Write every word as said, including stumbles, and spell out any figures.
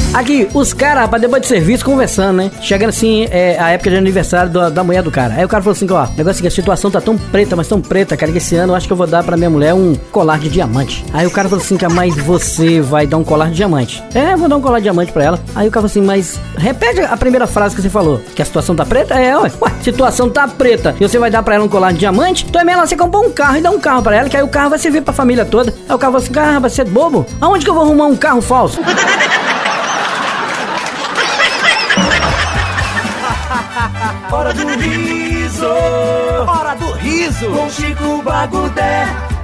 Aqui, os caras, rapaz, depois de serviço, conversando, né? Chegando assim, é a época de aniversário do, da mulher do cara. Aí o cara falou assim, ó, o negócio é que a situação tá tão preta, mas tão preta, cara, que esse ano eu acho que eu vou dar pra minha mulher um colar de diamante. Aí o cara falou assim, cara, mas você vai dar um colar de diamante? É, eu vou dar um colar de diamante pra ela. Aí o cara falou assim, mas repete a primeira frase que você falou, que a situação tá preta? É, ué, ué, situação tá preta e você vai dar pra ela um colar de diamante? Então é melhor você comprar um carro e dar um carro pra ela, que aí o carro vai servir pra família toda. Aí o cara falou assim, cara, vai ser bobo? Aonde que eu vou arrumar um carro falso? Hora do riso, hora do riso, com Chico Bagudé.